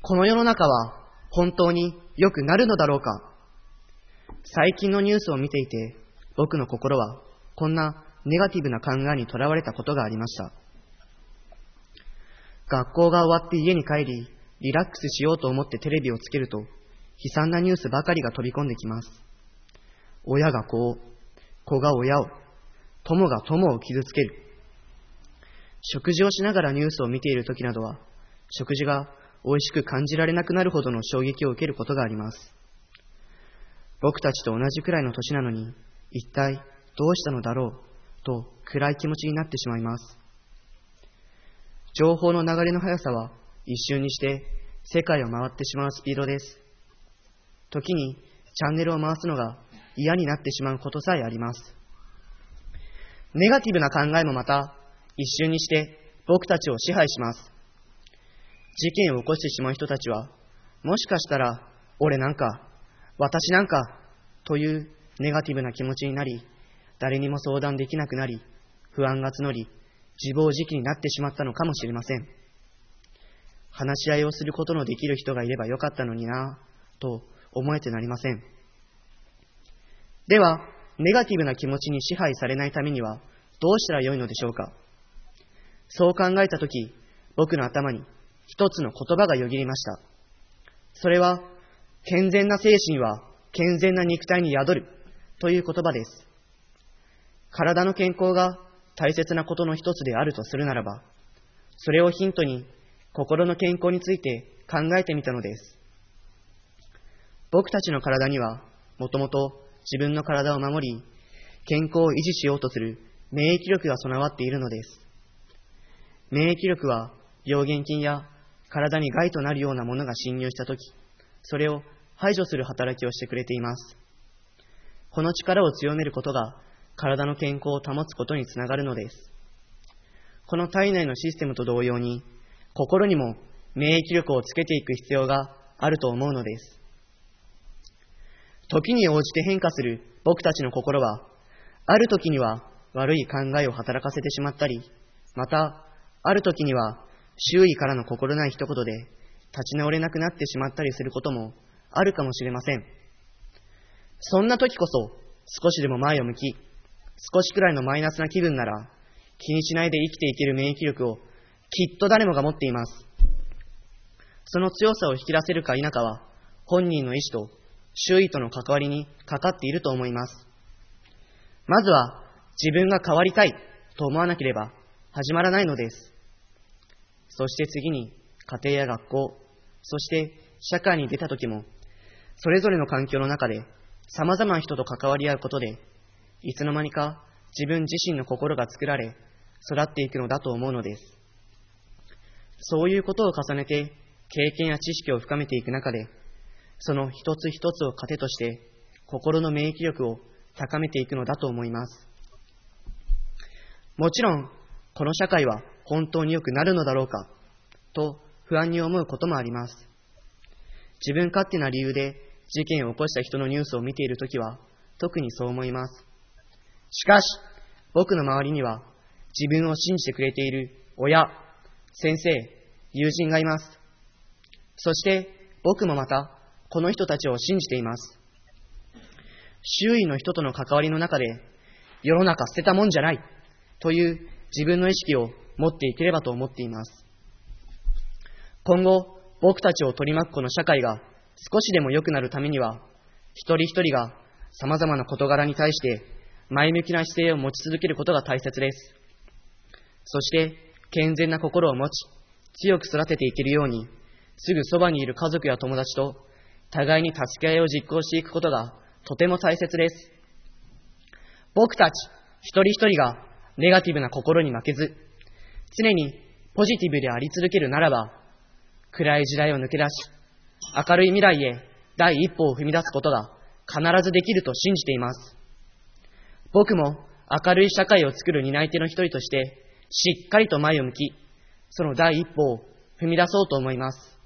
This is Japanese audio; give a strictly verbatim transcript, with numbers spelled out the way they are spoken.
この世の中は本当に良くなるのだろうか。最近のニュースを見ていて、僕の心はこんなネガティブな考えにとらわれたことがありました。学校が終わって家に帰り、リラックスしようと思ってテレビをつけると、悲惨なニュースばかりが飛び込んできます。親が子を、子が親を、友が友を傷つける。食事をしながらニュースを見ているときなどは、食事が美味しく感じられなくなるほどの衝撃を受けることがあります。僕たちと同じくらいの年なのに、一体どうしたのだろうと暗い気持ちになってしまいます。情報の流れの速さは一瞬にして世界を回ってしまうスピードです。時にチャンネルを回すのが嫌になってしまうことさえあります。ネガティブな考えもまた一瞬にして僕たちを支配します。事件を起こしてしまう人たちは、もしかしたら俺なんか、私なんかというネガティブな気持ちになり、誰にも相談できなくなり、不安が募り、自暴自棄になってしまったのかもしれません。話し合いをすることのできる人がいればよかったのになぁと思えてなりません。では、ネガティブな気持ちに支配されないためにはどうしたらよいのでしょうか。そう考えたとき、僕の頭に一つの言葉がよぎりました。それは、健全な精神は健全な肉体に宿るという言葉です。体の健康が大切なことの一つであるとするならば、それをヒントに心の健康について考えてみたのです。僕たちの体にはもともと自分の体を守り、健康を維持しようとする免疫力が備わっているのです。免疫力は病原菌や体に害となるようなものが侵入したとき、それを排除する働きをしてくれています。この力を強めることが体の健康を保つことにつながるのです。この体内のシステムと同様に、心にも免疫力をつけていく必要があると思うのです。時に応じて変化する僕たちの心は、ある時には悪い考えを働かせてしまったり、また、ある時には周囲からの心ない一言で立ち直れなくなってしまったりすることもあるかもしれません。そんな時こそ少しでも前を向き、少しくらいのマイナスな気分なら気にしないで生きていける免疫力をきっと誰もが持っています。その強さを引き出せるか否かは本人の意志と周囲との関わりにかかっていると思います。まずは自分が変わりたいと思わなければ始まらないのです。そして次に家庭や学校、そして社会に出た時も、それぞれの環境の中で様々な人と関わり合うことで、いつの間にか自分自身の心が作られ、育っていくのだと思うのです。そういうことを重ねて経験や知識を深めていく中で、その一つ一つを糧として心の免疫力を高めていくのだと思います。もちろん、この社会は本当に良くなるのだろうかと不安に思うこともあります。自分勝手な理由で事件を起こした人のニュースを見ているときは特にそう思います。しかし、僕の周りには自分を信じてくれている親、先生、友人がいます。そして僕もまたこの人たちを信じています。周囲の人との関わりの中で世の中捨てたもんじゃないという自分の意識を持っていければと思っています。今後、僕たちを取り巻くこの社会が少しでも良くなるためには、一人一人が様々な事柄に対して前向きな姿勢を持ち続けることが大切です。そして、健全な心を持ち、強く育てていけるように、すぐそばにいる家族や友達と互いに助け合いを実行していくことがとても大切です。僕たち一人一人がネガティブな心に負けず、常にポジティブであり続けるならば、暗い時代を抜け出し、明るい未来へ第一歩を踏み出すことが必ずできると信じています。僕も明るい社会を作る担い手の一人として、しっかりと前を向き、その第一歩を踏み出そうと思います。